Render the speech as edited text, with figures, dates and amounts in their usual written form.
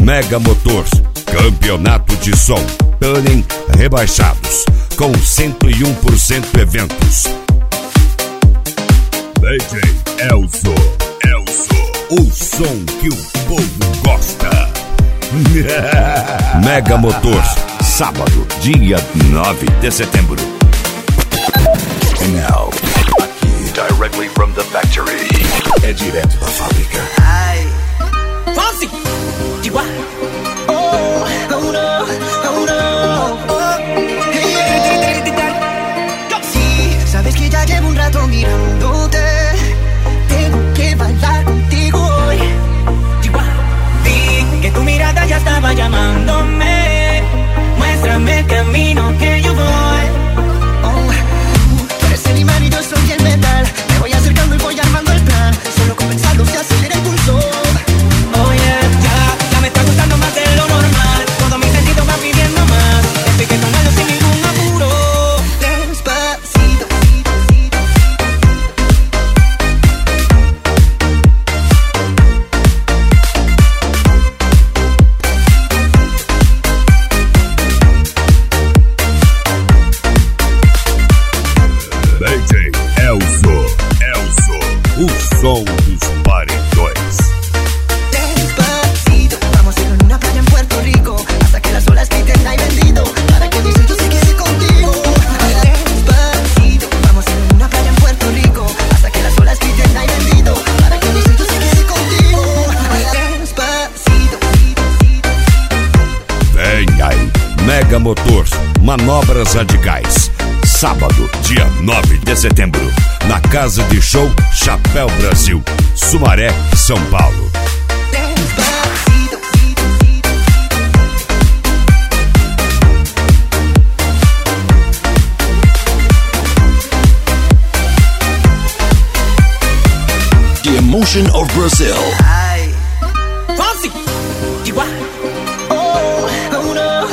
Mega Motors, campeonato de som, tuning rebaixados, com 101% eventos. DJ Elzo, o som que o povo gosta. Mega Motors, sábado, dia 9 de setembro. And now, aqui, directly from the factory. É direto da fábrica. Ai, Fonsi, Chihuahua. Oh, oh no, oh no. Oh, hey, sí, sabes que ya llevo un rato mirándote. Tengo que bailar contigo hoy. Chihuahua. Vi que tu mirada ya estaba llamándome. Muéstrame el camino que yo voy. El imán y yo soy el metal. Me voy acercando y voy armando el plan. Solo con pensarlo se acelera el pulso. Oh yeah, ya me está gustando más de lo normal. Todo mi sentido va pidiendo más. Estoy que tomando sin ningún apuro. Despacito. DJ Elzo, o som dos paredões. Despacito, vamos a ir a una playa en Puerto Rico. Hasta que las olas griten ay bendito. Para que mi sitio se quede contigo. Despacito, vamos a ir a una playa en Puerto Rico. Hasta que las olas griten ay bendito. Para que mi sitio se quede contigo. Despacito. Vem aí, Mega Motors, manobras radicais. Sábado, dia 9 de setembro, na Casa de Show Chapéu Brasil, Sumaré, São Paulo. The emotion of Brazil. Ai, Fonsi, Chihuahua. Oh, oh no.